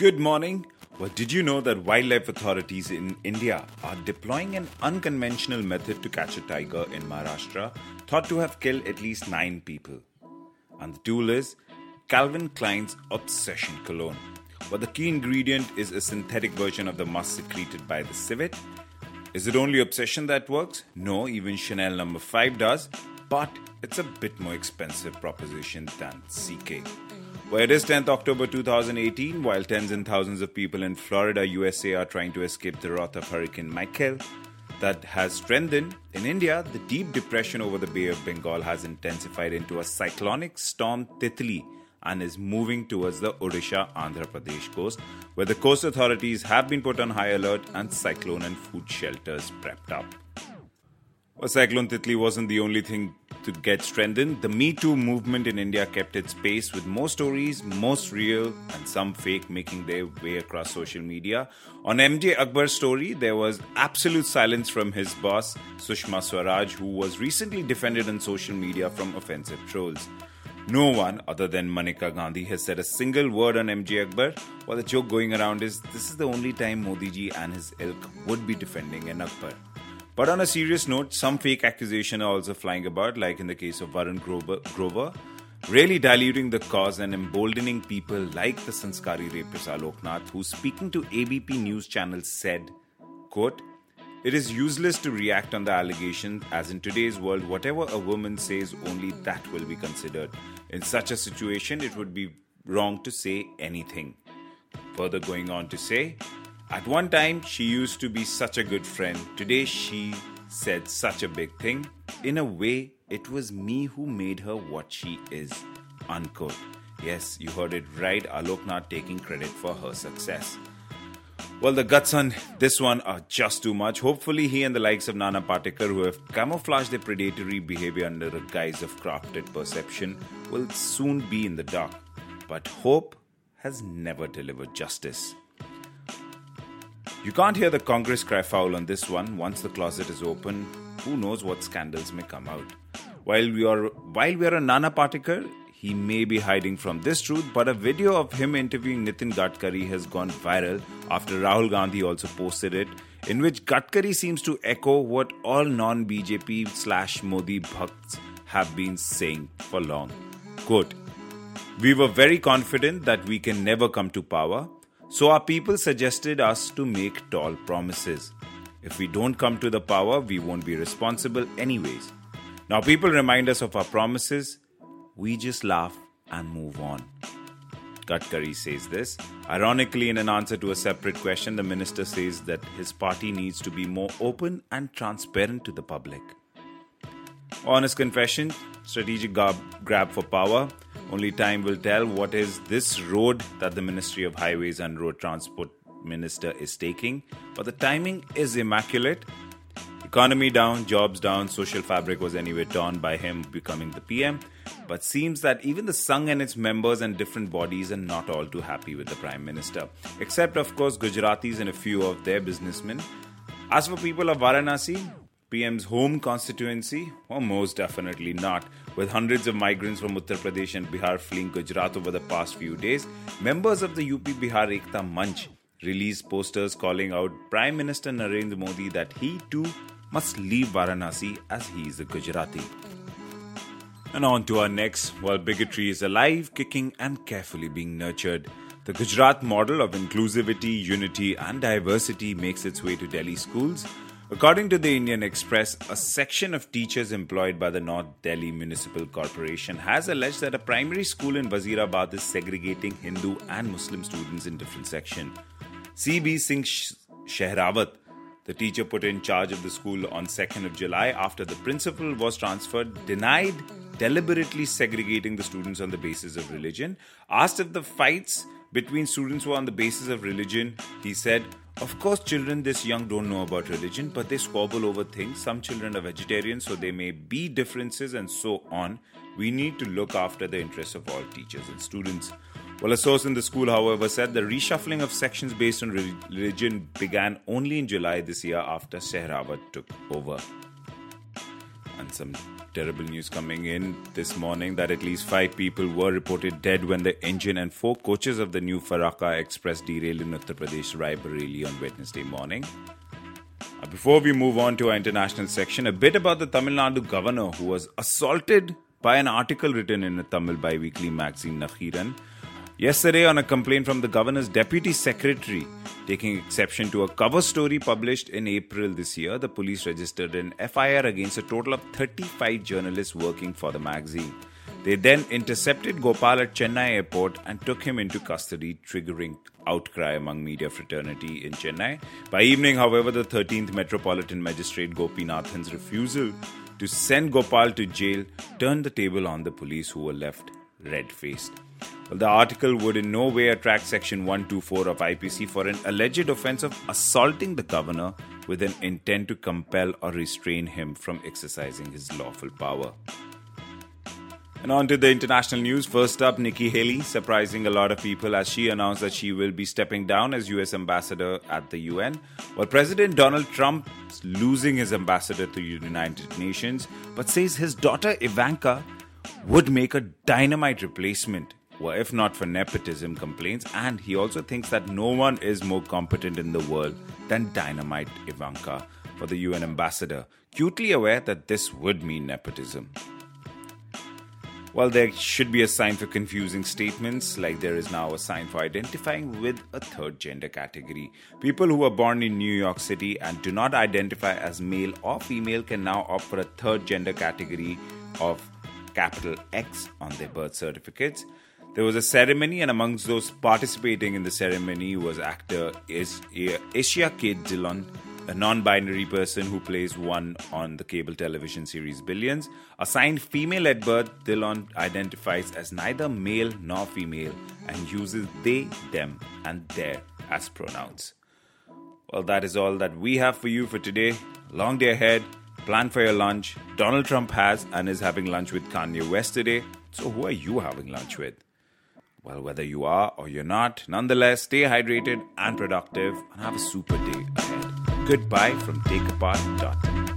Good morning. Well, did you know that wildlife authorities in India are deploying an unconventional method to catch a tiger in Maharashtra, thought to have killed at least 9 people? And the tool is Calvin Klein's Obsession Cologne. Well, the key ingredient is a synthetic version of the musk secreted by the civet. Is it only Obsession that works? No, even Chanel No. 5 does, but it's a bit more expensive proposition than CK. Well, it is 10th October 2018, while tens and thousands of people in Florida, USA are trying to escape the wrath of Hurricane Michael that has strengthened. In India, the deep depression over the Bay of Bengal has intensified into a cyclonic storm Titli and is moving towards the Odisha-Andhra Pradesh coast, where the coast authorities have been put on high alert and cyclone and food shelters prepped up. Well, Cyclone Titli wasn't the only thing to get strengthened. The Me Too movement in India kept its pace with more stories, most real and some fake, making their way across social media. On MJ Akbar's story, there was absolute silence from his boss, Sushma Swaraj, who was recently defended on social media from offensive trolls. No one other than Maneka Gandhi has said a single word on MJ Akbar, while the joke going around is this is the only time Modi ji and his ilk would be defending an Akbar. But on a serious note, some fake accusations are also flying about, like in the case of Varun Grover, really diluting the cause and emboldening people like the Sanskari rapist Alok Nath, who speaking to ABP News channel said, quote, "It is useless to react on the allegation, as in today's world, whatever a woman says, only that will be considered. In such a situation, it would be wrong to say anything." Further going on to say, "At one time, she used to be such a good friend. Today, she said such a big thing. In a way, it was me who made her what she is." Unquote. Yes, you heard it right. Alok Nath taking credit for her success. Well, the guts on this one are just too much. Hopefully, he and the likes of Nana Patekar, who have camouflaged their predatory behavior under a guise of crafted perception, will soon be in the dark. But hope has never delivered justice. You can't hear the Congress cry foul on this one. Once the closet is open, who knows what scandals may come out. While we are on Nana Patekar, he may be hiding from this truth, but a video of him interviewing Nitin Gadkari has gone viral after Rahul Gandhi also posted it, in which Gadkari seems to echo what all non-BJP/Modi bhakts have been saying for long. Quote, "We were very confident that we can never come to power. So our people suggested us to make tall promises. If we don't come to the power, we won't be responsible anyways. Now people remind us of our promises. We just laugh and move on." Gadkari says this. Ironically, in an answer to a separate question, the minister says that his party needs to be more open and transparent to the public. Honest confession, strategic grab for power. Only time will tell what is this road that the Ministry of Highways and Road Transport Minister is taking. But the timing is immaculate. Economy down, jobs down, social fabric was anyway torn by him becoming the PM. But seems that even the Sangh and its members and different bodies are not all too happy with the Prime Minister. Except, of course, Gujaratis and a few of their businessmen. As for people of Varanasi, PM's home constituency? Well, most definitely not. With hundreds of migrants from Uttar Pradesh and Bihar fleeing Gujarat over the past few days, members of the UP-Bihar Ekta Manch released posters calling out Prime Minister Narendra Modi that he too must leave Varanasi as he is a Gujarati. And on to our next. While bigotry is alive, kicking and carefully being nurtured, the Gujarat model of inclusivity, unity and diversity makes its way to Delhi schools. According to the Indian Express, a section of teachers employed by the North Delhi Municipal Corporation has alleged that a primary school in Wazirabad is segregating Hindu and Muslim students in different sections. C.B. Singh Shehrawat, the teacher put in charge of the school on 2nd of July after the principal was transferred, denied deliberately segregating the students on the basis of religion. Asked if the fights between students were on the basis of religion, he said, "Of course, children this young don't know about religion, but they squabble over things. Some children are vegetarians, so there may be differences and so on. We need to look after the interests of all teachers and students." Well, a source in the school, however, said the reshuffling of sections based on religion began only in July this year after Shehrawat took over. And some terrible news coming in this morning that at least 5 people were reported dead when the engine and 4 coaches of the new Farakka Express derailed in Uttar Pradesh, Raebareli on Wednesday morning. Before we move on to our international section, a bit about the Tamil Nadu governor who was assaulted by an article written in a Tamil bi-weekly magazine, Nakhiran. Yesterday, on a complaint from the governor's deputy secretary, taking exception to a cover story published in April this year, the police registered an FIR against a total of 35 journalists working for the magazine. They then intercepted Gopal at Chennai airport and took him into custody, triggering outcry among media fraternity in Chennai. By evening, however, the 13th Metropolitan Magistrate Gopinathan's refusal to send Gopal to jail turned the table on the police, who were left red-faced. Well, the article would in no way attract Section 124 of IPC for an alleged offence of assaulting the governor with an intent to compel or restrain him from exercising his lawful power. And on to the international news. First up, Nikki Haley, surprising a lot of people as she announced that she will be stepping down as US ambassador at the UN. While President Donald Trump is losing his ambassador to the United Nations, but says his daughter Ivanka would make a dynamite replacement, well, if not for nepotism complaints. And he also thinks that no one is more competent in the world than dynamite Ivanka for the UN ambassador, acutely aware that this would mean nepotism. Well, there should be a sign for confusing statements, like there is now a sign for identifying with a third gender category. People who are born in New York City and do not identify as male or female can now opt for a third gender category of capital X on their birth certificates. There was a ceremony, and amongst those participating in the ceremony was actor Asia Kate Dillon, a non-binary person who plays one on the cable television series Billions. Assigned female at birth, Dillon identifies as neither male nor female and uses they, them, and their as pronouns. Well, that is all that we have for you for today. Long day ahead. Plan for your lunch. Donald Trump has and is having lunch with Kanye West today. So who are you having lunch with? Well, whether you are or you're not, nonetheless, stay hydrated and productive and have a super day ahead. Goodbye from TakeApart.in.